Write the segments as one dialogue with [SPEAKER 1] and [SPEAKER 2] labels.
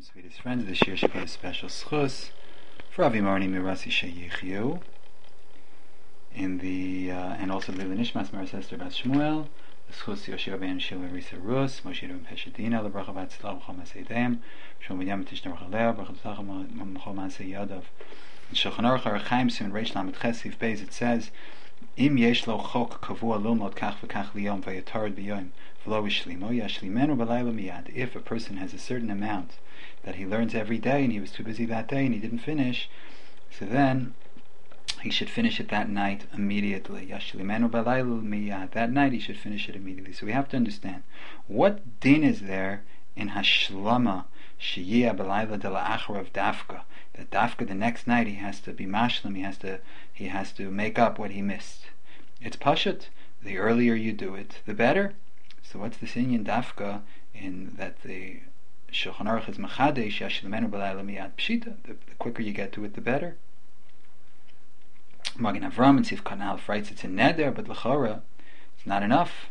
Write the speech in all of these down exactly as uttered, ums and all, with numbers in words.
[SPEAKER 1] Sweetest friends, this year should be a special schus for Avi Marni Mirasi Sheyichyu in the uh, and also Lila Nishmas Maras Esther Bas Shmuel, the schus Yoshua Ben Shila Risa Rus, Moshe Ben Peshadina, the bracha Bat Tzlav Chol Masei Deim, Shom Ben Yam Tishna Bracha Leo, Bracha Tzlach Chol Masei Yadav. In Shulchan Aruch Arachaim Sim Reish Lamed Chesiv Beis it says, Im yesh lo chok kavua lilmod kach v'kach liyom v'yatarid b'yoyim v'lo yishlimo yashlimenu b'layla miyad. If a person has a certain amount that he learns every day and he was too busy that day and he didn't finish, so then he should finish it that night immediately. Yashlimenu b'layla miyad. That night he should finish it immediately. So we have to understand what din is there in hashlama sheyia b'layla de la'acharav dafka. That dafka the next night he has to be mashlim, he has to he has to make up what he missed. It's pashut. The earlier you do it, the better. So what's the inyan dafka in that the Shulchan Aruch is machadesh yashlemenu b'layla miyad pshita? The quicker you get to it, the better. Magen Avram and Sif Kanal writes it's a neder, but l'chora it's not enough,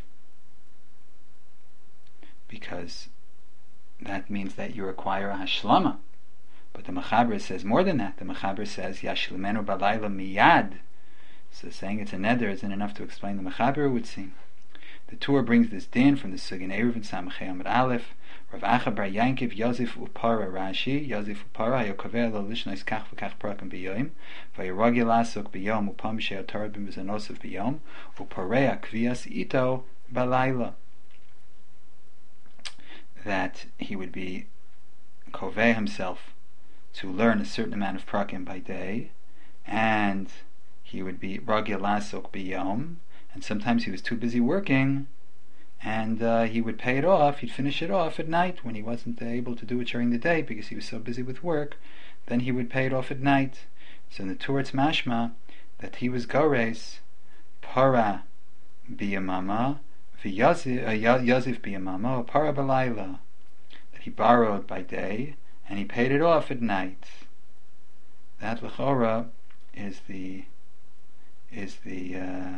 [SPEAKER 1] because that means that you require a hashlama. But the Mechaber says more than that. The Mechaber says Yashlimenu Balayla Miyad. So saying it's a neder isn't enough to explain the Mechaber, it would seem. The Torah brings this din from the Sugin Eruv and Samachei Amud Aleph. Rav Acha Bar Yankiv Yosef Upara Rashi Yosef Upara Hayokaver Lo Lishnois Kach V'Kach Prakim B'Yoyim V'Yiragi Lasok B'Yom Upam She'otarad B'Mizanosov B'Yom Upareya Kvias Ito Balayla. That he would be koveh himself to learn a certain amount of prakim by day, and he would be ragil lasok biyom, and sometimes he was too busy working, and uh, he would pay it off, he'd finish it off at night when he wasn't able to do it during the day because he was so busy with work. Then he would pay it off at night. So in the Torah it's mashma that he was gores para biyamama v'yazif biyamama or para balayla, that he borrowed by day and he paid it off at night. That l'chora is the is the uh,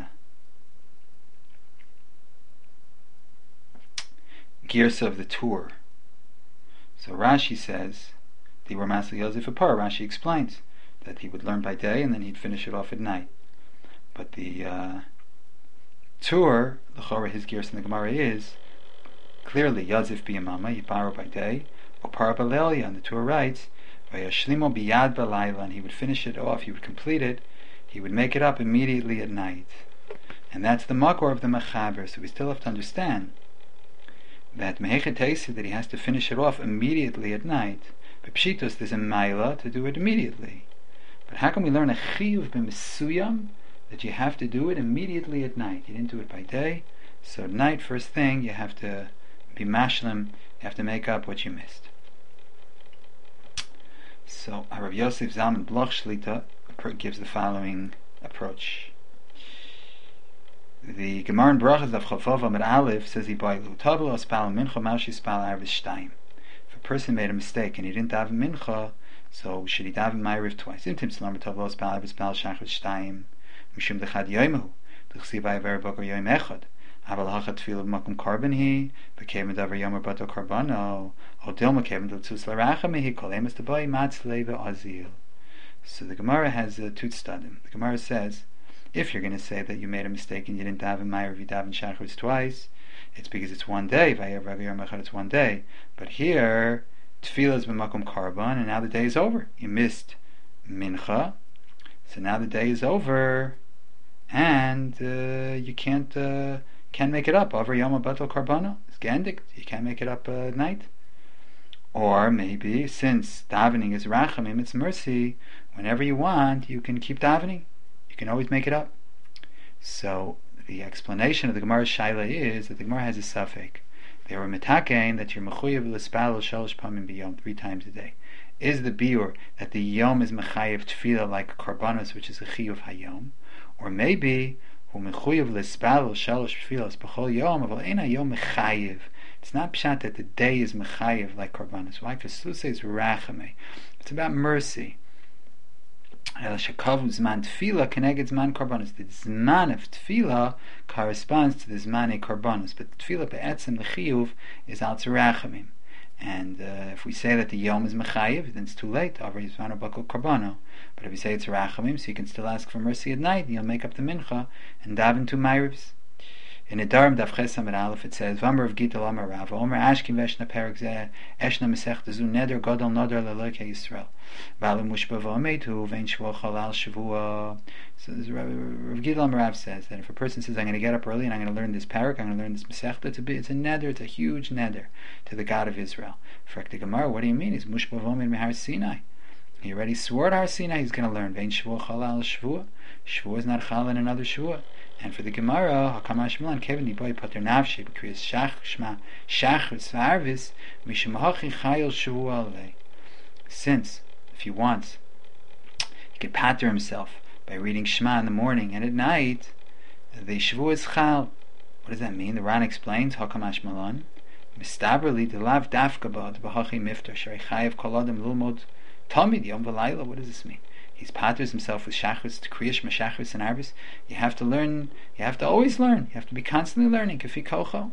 [SPEAKER 1] gears of the tour. So Rashi says the Ramasli Yosef Apar. Rashi explains that he would learn by day and then he'd finish it off at night. But the uh, tour, l'chora, his gears in the Gemara is clearly Yosef b'yamama, he borrowed by day. Opar Balelia, and the Torah writes, Vayashlimo biyad balayla, and he would finish it off, he would complete it, he would make it up immediately at night. And that's the makor of the Mechaber. So we still have to understand that Mehechet Teisi, that he has to finish it off immediately at night. But Pshitos, there's a Maila to do it immediately. But how can we learn a Chiyuv b'Mesuyam that you have to do it immediately at night? You didn't do it by day, so at night, first thing, you have to be mashlim, you have to make up what you missed. So Rav Yosef Zalman Bloch Shlita gives the following approach. The Gemara in Brachas of Chafov Amud Aleph says he bailu tablo spal mincha maushi spal arvis shtayim. If a person made a mistake and he didn't daven mincha, so should he daven ma'ariv twice? Intim tzlam tablo spal arvis spal shachrit shtayim mishum dechad yoimu d'chsiv aver boker yoim echad. Aval hachat tefillah b'makom karban hi b'kevim davar yomer bato karbano o dilma kevim d'tzus l'racha mihi kol emes t'boi matzlei v'azil. So the Gemara has a two tzadim. The Gemara says, if you're going to say that you made a mistake and you didn't daven ma'ariv, you daven shachris twice, it's because it's one day. V'yav rav yom echad, it's one day. But here tefillah is b'makom karban, and now the day is over. You missed mincha, so now the day is over, and uh, you can't. Uh, Can't make it up over Yom Batal Karbana. It's Gandik. You can't make it up uh, at night. Or maybe since davening is Rachamim, it's mercy. Whenever you want, you can keep davening. You can always make it up. So the explanation of the Gemara's Shaila is that the Gemara has a suffix. They were mitakein that you're mechuyev l'spal shalosh pamim b'yom, three times a day. Is the biur that the yom is mechayev tefillah like karbanos, which is a chiyuv hayom, or maybe it's not pshat that the day is mechayev like karbanos. Why? Because Susay is rachame. It's about mercy. El shekav zman tefillah keneged zman karbanos. The zman of tefillah corresponds to the zman of karbanos, but the tefillah be'etzem the chiyuv is al tzarachamim. And uh, if we say that the Yom is Mechayiv, then it's too late. But if we say it's Rachamim, so you can still ask for mercy at night, and you'll make up the Mincha and daven two Ma'arivs. In Nedarim Daf Ches Amud Aleph it says, V'amar of Gittel Amar Rav, Omer Ashkim Veshna Perek Zeh, Eshna Mesech Zu Neder Godel Nodar Lelokei Yisrael, V'alim Mushba V'ometu, V'ein Shvuah Chalal Shavua. So Rav Gittel Amar Rav says that if a person says, I'm going to get up early and I'm going to learn this Perek, I'm going to learn this Mesech, it's a, it's a Neder, it's a huge Neder to the God of Israel. Frek the Gemara, what do you mean? He's Mushba V'omed Mehar Sinai. He already swore to Har Sinai, he's going to learn. V'ein Shvuah Chalal Shavua. Shavua is not Chal in another Shavua. And for the Gemara, Hakamash Milan, Kevin Diboy Pater Navshi, B'kriyas Shach Shma Shach V'Svarvis Mishum Hachi Chayil Shavua Alei. Since, if he wants, he could pater himself by reading Shema in the morning and at night, the Shavua is Chal. What does that mean? The Ran explains, Hakamash Milan, Mistaberli de Lav Dafka Ba'ad B'Hachi Miftar Shrei Chayev Kol Adam Lulmod Tamid Yom V'Layla. What does this mean? He paters himself with shachris to kriyash mashachris and arvis. You have to learn. You have to always learn. You have to be constantly learning. Kafi kocho.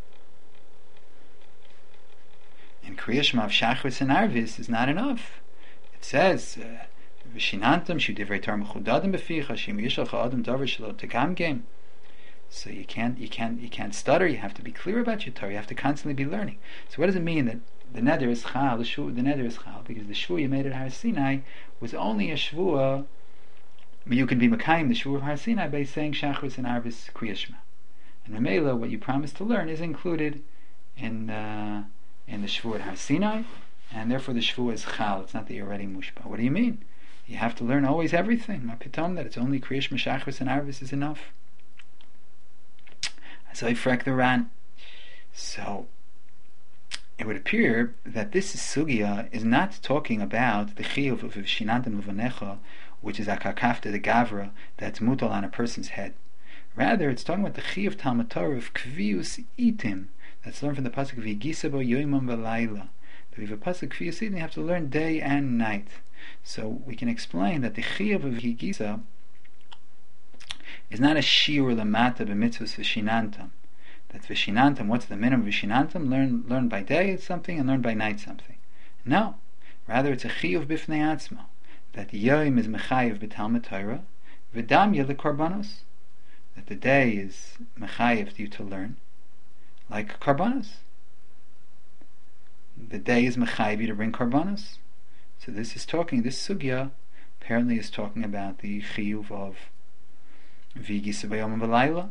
[SPEAKER 1] And kriyash mav shachris and arvis is not enough. It says v'shinantam shu divrei Torah mechudadim beficha shim yishal cha'adam davar shelo tegamgem. So you can't, you can't, you can't stutter. You have to be clear about your Torah. You have to constantly be learning. So what does it mean that the neder is chal? The shvu, the neder is chal because the shvu you made at Har Sinai was only a shvua. You can be mekayim the shvu of Har Sinai by saying shachris and arvis kriyashma. And Mamela, what you promised to learn is included in uh, in the shvu at Har Sinai, and therefore the shvu is chal. It's not that you're already mushba. What do you mean? You have to learn always everything. Ma pitom that it's only kriyashma, shachris, and arvis is enough. So I frek the Ran. So it would appear that this sugya is not talking about the chiyuv of v'shinantam levanecha, which is akakafta the gavra that's mutal on a person's head. Rather, it's talking about the chiyuv Talmud Torah of kvius itim that's learned from the pasuk of Yigisa bo yoimam v'layla. But if a pasuk kvius itim, you have to learn day and night. So we can explain that the chiyuv of Yigisa is not a shiur lamata b'mitzvos v'shinantam. That's v'shinantam. What's the minimum v'shinantam? Learn, learn by day something and learn by night something. No, rather it's a chiyuv b'fnei atzma. That yoim is mechayiv b'talmud Torah, v'damya l'korbanos. That the day is mechayiv you to learn, like korbanos. The day is mechayiv you to bring korbanos. So this is talking. This sugya apparently is talking about the chiyuv of v'yigisa b'yom v'layla.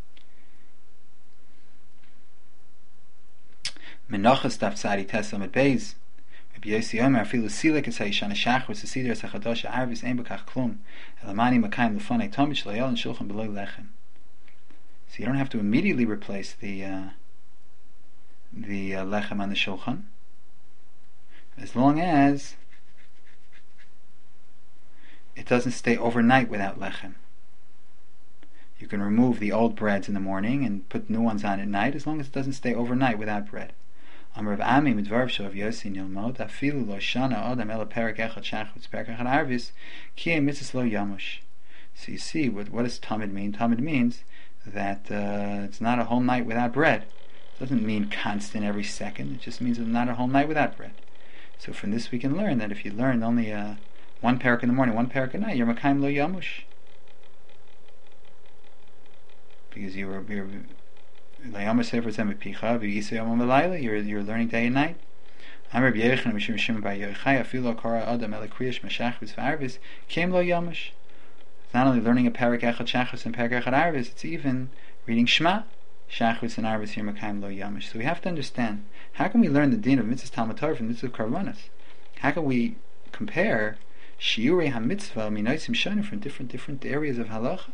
[SPEAKER 1] Menachas daf tzadi tesam et beis. Rabbi Yossi Omer afilu silek es ha'ishan ha'shachris ha'sidr es ha'chadosh ha'arvis ein b'kach klum elamani makayim l'fonei tomit shlayol and shulchan below lechem. So you don't have to immediately replace the uh, the uh, lechem on the shulchan, as long as it doesn't stay overnight without lechem. You can remove the old breads in the morning and put new ones on at night, as long as it doesn't stay overnight without bread. Amar Rav Ami midvarav shel Rav Yossi nilmod afilu lo shana adam ela perek echad shachris perek echad arvis ki mitzvos lo yamush. So you see, what what does tamid mean? Tamid means that uh, it's not a whole night without bread. It doesn't mean constant every second. It just means it's not a whole night without bread. So from this we can learn that if you learn only uh, one perek in the morning, one perek at night, you're makayim lo yamush. Because you were you're, you're, you're learning day and night. It's not only learning a perek echad shachris and perek echad arvis, it's even reading Shema, shachris and arvis here makayim lo yamish. So we have to understand, how can we learn the din of mitzvahs Talmud Torah from mitzvahs karbanos? How can we compare shiurei ha-mitzvah minoisim shonim from different different areas of halacha?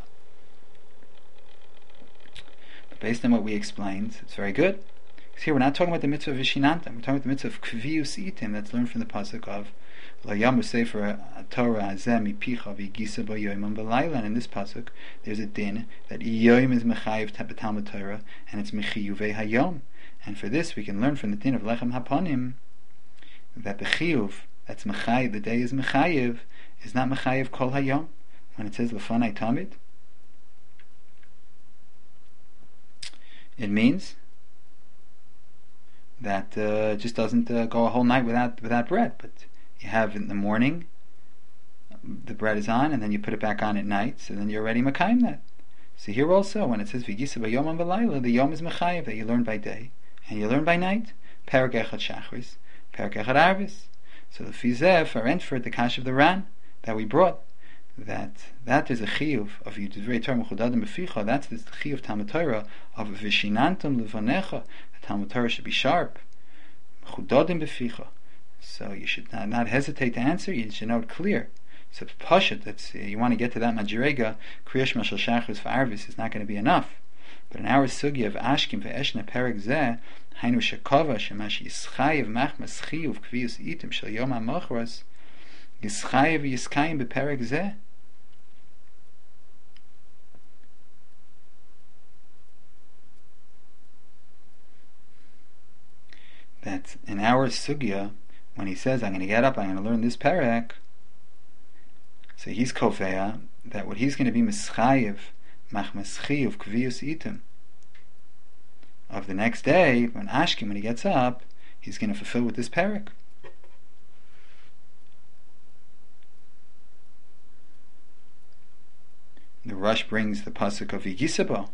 [SPEAKER 1] Based on what we explained, it's very good. Because here we're not talking about the mitzvah of Vishinantam, we're talking about the mitzvah of Kvius Itim that's learned from the pasuk of La Yamu Sefer Torah Azem Mipicha V'Yigisa Bo Yoimam V'Layla. And in this pasuk, there's a din that Yoim is Mechayiv Talmud Torah, and it's Mechiyuvei Hayom. And for this, we can learn from the din of Lechem Haponim that the Chiyuv, that's Mechayiv, the day is Mechayiv, is not Mechayiv Kol Hayom. When it says Lefanai Tamid, it means that uh, just doesn't uh, go a whole night without without bread. But you have in the morning, the bread is on, and then you put it back on at night, so then you're already Makayim that. So here also, when it says Vigisa V'yom V'layla, the Yom is Mechayev, that you learn by day, and you learn by night. Perek Echad Shachris, Perek Echad Arvis. So the Fizeh, for Entford, the Kash of the Ran, that we brought, that that is a chiyuv of you. It's very term mechudadim beficha. That's the chiyuv Talmud Torah of vishinantum levanecha. The Talmud Torah should be sharp, mechudadim beficha. So you should not, not hesitate to answer. You should know it clear. So pashat, that's uh, you want to get to that madjirega. Kriyash mashal shachris for arvis is not going to be enough. But in our sugya of ashkim ve'eshna perek zeh, hainu shekava shemash yischayev machmas chiyuv kviyus itim shel yom ha'machras yischayev yiskayim beperek zeh. That in our sugya, when he says, I'm going to get up, I'm going to learn this perek, so he's kofeya, that what he's going to be mischayev, machmas chiyuv kviyus itim, of the next day, when ashkim, when he gets up, he's going to fulfill with this perek. The Rush brings the pasuk of Yigisabo,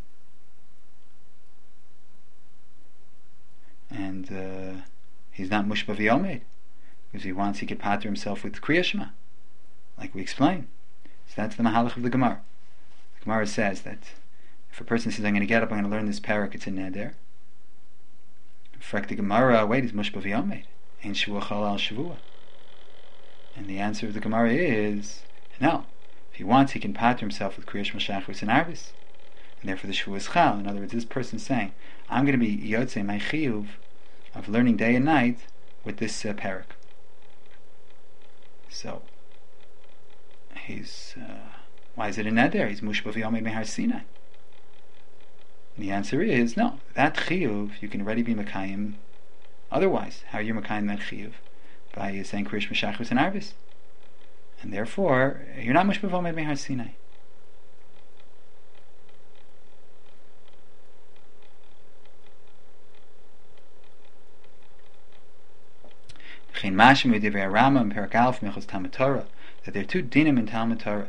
[SPEAKER 1] and uh, he's not mushba v'yomed, because he wants he could pater himself with Kriya Shema, like we explained. So that's the mahalach of the Gemara. The Gemara says that if a person says, I'm going to get up, I'm going to learn this parak, it's a neder. Frek the Gemara, wait, it's mushba v'yomed, ain't shavua chal al shavua. And the answer of the Gemara is, no, if he wants, he can pater himself with Kriya Shema Shachris and Arvis. And therefore the shavua is chal. In other words, this person saying, I'm going to be yotzei my chiyuv of learning day and night with this uh, parak. So he's uh, why is it a neder? He's mushba v'yomed mehar Sinai. And the answer is no. That chiyuv you can already be makayim. Otherwise, how are you makayim that chiyuv? By saying Kriya Shema Shachris and Arvis, and therefore you're not mushba v'yomed mehar Sinai. That there are two dinim in Talmud Torah.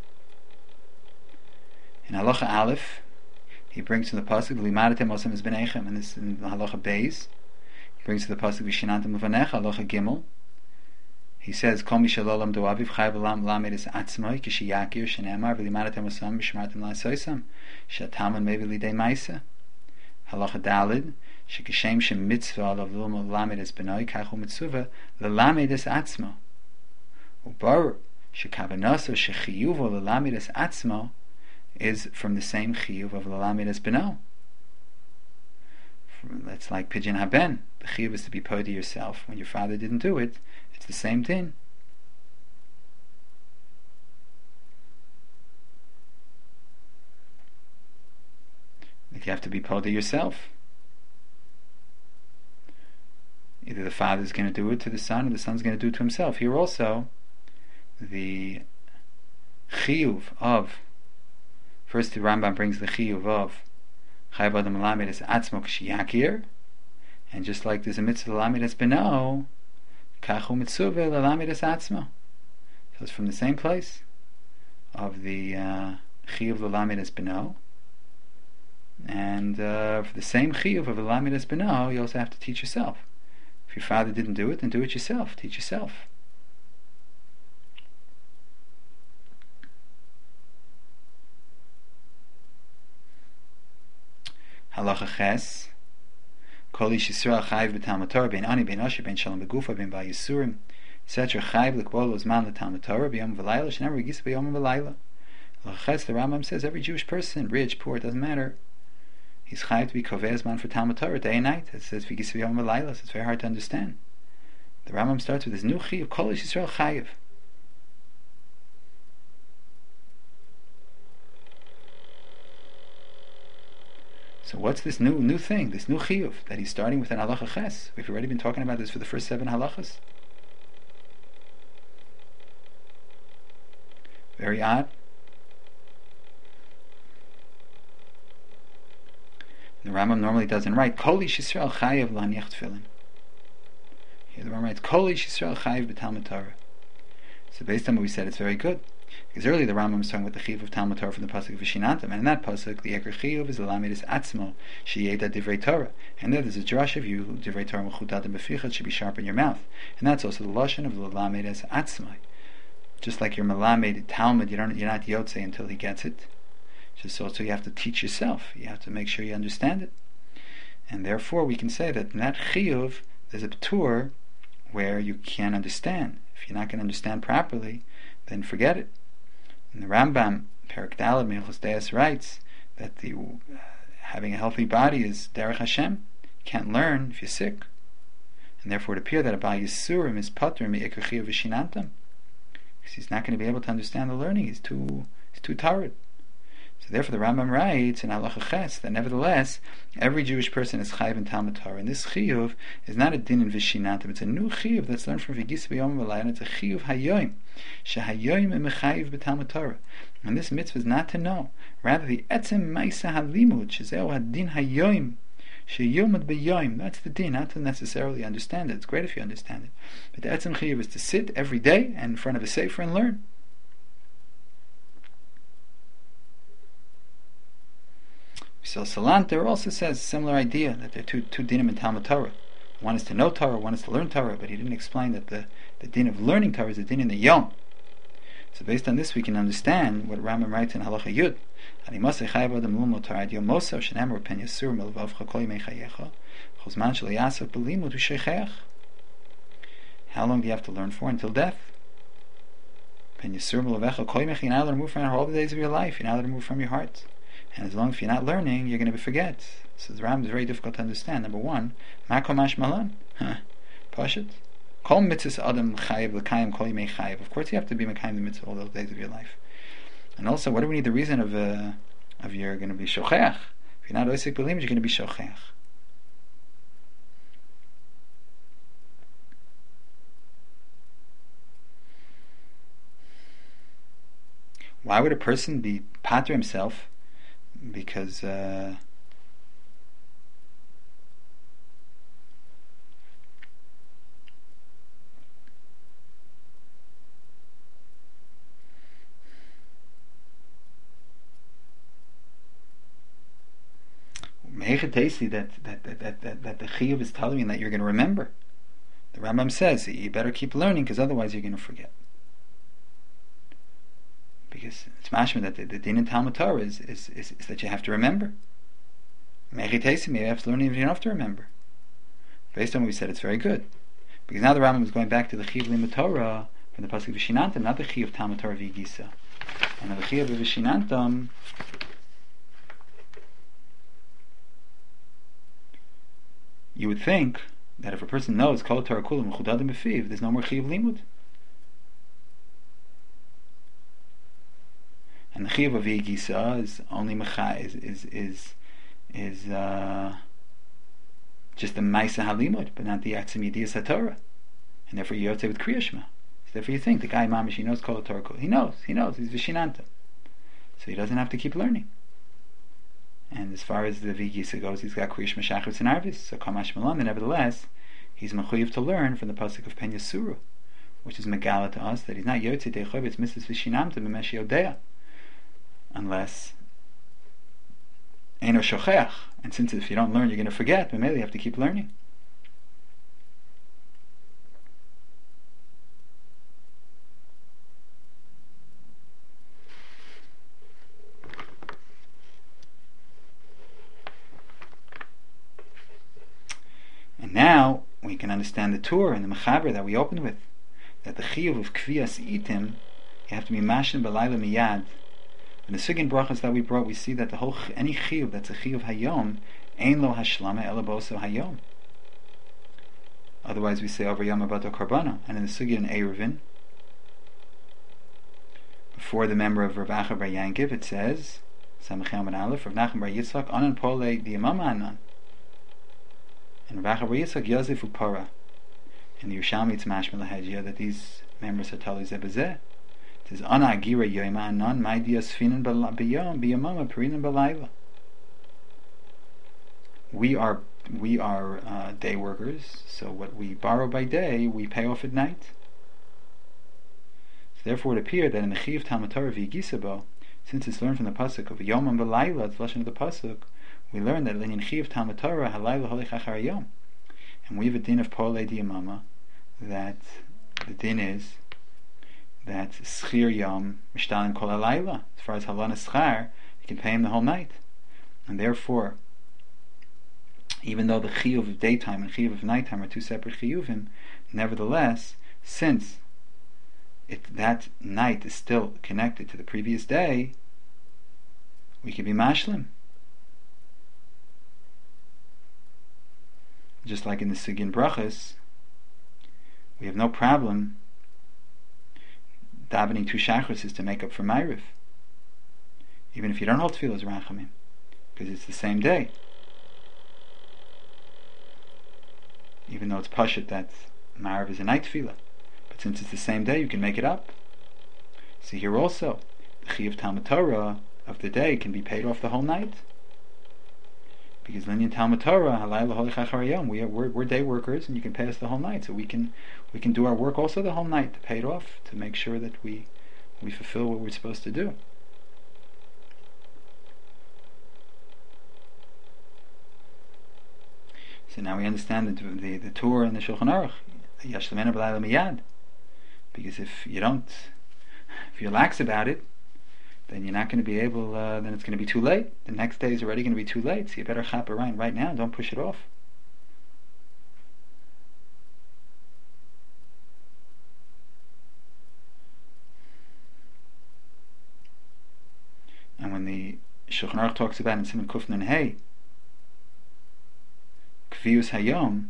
[SPEAKER 1] In Halacha Aleph, he brings to the pasuk Limadatem osam es b'neichem, and this in Halacha Beis, he brings to the pasuk Vishinantam uvanecha. Halacha Gimel, he says Kol mishalolam do aviv chayv lam lamed es atzmoi kishiyakir shenemar v'limadatem osam b'shmartem la'asoisam shataman mevi lidei ma'isa. Halacha Dalid, shekishem shem mitzvah alav luma lamed es benoi kachu mitzvah lelamed es atzmo. Ubar shekavanaso shechiyuvo lelamed es atzmo is from the same chiyuv of lelamed es beno. It's like pidyon haben. The chiyuv is to be paid to yourself. When your father didn't do it, it's the same thing. You have to be paid to yourself. Either the father is going to do it to the son, or the son's going to do it to himself. Here also, the chiyuv of, first the Rambam brings the chiyuv of chayv adam lamed es atzmo k'shiyakir, and just like there's a mitzvah lamed es beno, kachu mitzvah lamed es atzmo. So it's from the same place of the uh, chiyuv lamed es beno. And uh, for the same chiyuv of lamed es beno, you also have to teach yourself. If your father didn't do it, then do it yourself. Teach yourself. Halacha Ches, Kol ish Yisrael chayv b'Talmud Torah, ben ani, ben asher, ben shalom begufa, ben ba'yisurim, et cetera. Chayv l'kbol ozman l'Talmud Torah, b'yom v'layla, shenever yigisa b'yom v'layla. Halacha Ches, the Rambam says, every Jewish person, rich, poor, it doesn't matter, he's chayv to be kovei zman for Talmud Torah day and night. It says v'yigisa b'yom v'layla, so it's very hard to understand. The Rambam starts with this new chiyuv, Kol ish Yisrael chayv. So what's this new new thing, this new chiyuv that he's starting with an halacha ches? We've already been talking about this for the first seven halachas. Very odd. The Rambam normally doesn't write Kol Ish Yisrael Chayev Laniach Tefillin. Here the Rambam writes Kol Ish Yisrael Chayev B'Talmud Torah. So based on what we said, it's very good. Because earlier the Rambam was talking about the chiyuv of Talmud Torah from the pasuk of Vishinantam, and in that pasuk the Eker chiyuv is the Lamed Atzmo Sheyeda Divrei Torah, and there there's a drush of you Divrei Torah Mechutadim Beficha should be sharp in your mouth, and that's also the lashon of the Lamed Atzmo. Just like your Melamed Talmud, you don't you're not Yotze until he gets it. Just also you have to teach yourself. You have to make sure you understand it, and therefore we can say that in that chiyuv there's a p'tur where you can't understand. If you're not going to understand properly, then forget it. And the Rambam, Perek Daled, Mechilus Deis, writes that the uh, having a healthy body is Derech Hashem. You can't learn if you're sick. And therefore it appears that a Baal Yisurim is Pater Me'eker Chiyuv V'Shinantam, because he's not going to be able to understand the learning. He's too, he's too tired. So therefore the Rambam writes in Halacha Ches that nevertheless every Jewish person is chayiv in Talmud Torah, and this chiyuv is not a din in Vishinantam. It's a new chiyuv that's learned from V'gisa B'yom V'layla, and it's a chiyuv hayoim shehayoim emechayiv b'Talmud Torah. And this mitzvah is not to know, rather the etzem ma'isa halimud shezeu hadin hayoim sheyomad b'yoim. That's the din, not to necessarily understand it. It's great if you understand it, but the etzem chiyuv is to sit every day and in front of a sefer and learn. So Salanter also says a similar idea, that there are two, two dinim in Talmud Torah. One is to know Torah, one is to learn Torah, but he didn't explain that the, the din of learning Torah is the din in the Yom. So based on this we can understand what Rambam writes in Halacha Yud. How long do you have to learn for? Until death. You're not allowed to move from all the days of your life. You're not allowed to move from your heart. And as long as you're not learning, you're going to forget. So the Rambam is very difficult to understand. Number one, Makomash Malan. Pashut. Kol mitzvahs adam chayiv l'kayim kol yimei chayiv. Of course you have to be mekayim the mitzvah all those days of your life. And also, what do we need the reason of uh, of you're going to be shocheach? If you're not oisik b'limud, you're going to be shocheach. Why would a person be pater himself? Because uh, that, that, that, that, that, that the chiyuv is telling you that you're going to remember. The Rambam says you better keep learning, because otherwise you're going to forget. Because it's mashma that the, the din in Talmud Torah is, is, is, is that you have to remember. Mechitesi, maybe you have to learn even if you don't have to remember. Based on what we said, it's very good. Because now the Rambam is going back to the chiyuv limud Torah from the pasuk Vishinantam, not the chiyuv Talmud Torah v'Gisa. And the chiyuv of Vishinantam, you would think that if a person knows Kol Torah Kulam Chudadim B'Fiv, there's no more chiyuv limud. And the chiyuv of Yigisa is only mecha is is is is uh, just the ma'isa halimud, but not the atzim yediyas haTorah, and therefore you have to say with Kriya Shema. So therefore you think the guy mamish, he knows Kol Torah, he knows, he knows, he's Vishinanta, so he doesn't have to keep learning. And as far as the Yigisa goes, he's got Kriya Shema Shachris and Arvis, so Kamash Malam, and nevertheless he's mechuyev to learn from the pasuk of Pen Yasuru, which is megala to us that he's not Yotze Deichov, it's Missus Vishinamta B'Mesh Yodea. Unless Eino Shocheach, and since if you don't learn you're going to forget, but maybe you have to keep learning. And now we can understand the Torah and the Mechaber that we opened with, that the chiyuv of Kviyas Itim, you have to be Mashin B'Layla Miyad. In the Sugin brachas that we brought, we see that the whole any chiyuv that's a chiyuv hayom, ein lo hashlama ela boso hayom. Otherwise, we say over yom abato karbana. And in the Sugin in Eruvin, before the member of Rav Acha bar Yankiv, it says Samachem and Aleph Rav Nachman bar Yitzchak anan pole the Yamama anan. And Rav Acha bar Yitzchak Yosef upara. In the Yerushalmi it's mashma lahajia that these members are tali zebazeh. It says ana agira yoyma anan ma'idiyas finan b'yom b'yamama perinan b'layla. we are we are uh, day workers, so what we borrow by day, we pay off at night. So therefore, it would appear that in the Chiyuv Talmud Torah v'Yigisabo, since it's learned from the pasuk of Yomam B'Layla, it's lesson of the pasuk, we learn that in Chiyuv Talmud Torah Halayla Holech Achar Yom, and we have a din of Polei Diyamama, that the din is that Schir Yom Mishtalim Kol Halayla. As far as Halana Schar, you can pay him the whole night, and therefore, even though the chiyuv of daytime and chiyuv of nighttime are two separate chiyuvim, nevertheless, since it, that night is still connected to the previous day, we can be mashlim. Just like in the Sugin Brachas, we have no problem davening two shachrises to make up for Ma'ariv, even if you don't hold tefillas rachamim, because it's the same day. Even though it's pashut that Ma'ariv is a night tefillah, but since it's the same day, you can make it up. So here also, the Chiyuv Talmud Torah of the day can be paid off the whole night, because Linyan Talmud Torah Halayla Holech Achar Yom, we are we're, we're day workers, and you can pay us the whole night. So we can we can do our work also the whole night to pay it off, to make sure that we we fulfill what we're supposed to do. So now we understand the the, the Torah and the Shulchan Aruch, Yashlemena B'Layla Miyad. Because if you don't, if you're lax about it, then you're not going to be able. Uh, then it's going to be too late. The next day is already going to be too late. So you better chap around right now. Don't push it off. And when the Shulchan Aruch talks about in Siman Kuf Nun Hey, Kvius Hayom,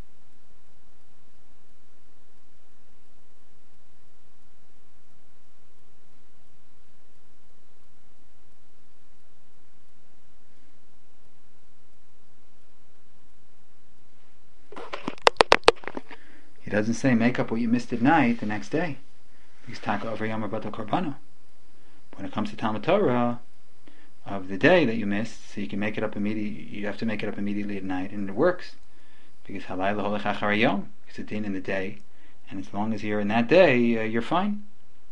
[SPEAKER 1] he doesn't say make up what you missed at night the next day, because Taka over Yom Rabata Korbano. When it comes to Talmud Torah of the day that you missed, so you can make it up immediately. You have to make it up immediately at night, and it works because Halayla Holech Achar Yom. It's a din in the day, and as long as you're in that day, uh, you're fine.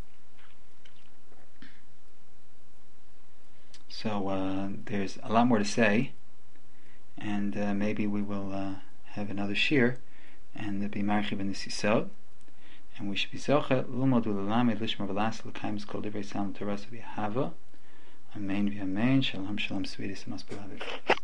[SPEAKER 1] So uh, there's a lot more to say, and uh, maybe we will uh, have another shir, and be marchiv in this yisod, and we should be zoche l'lmod u'lelamed lishmor v'las l'kayim kol divrei Talmud Torah v'hava. Amen v'amen. Shalom shalom, sweetest and most beloved.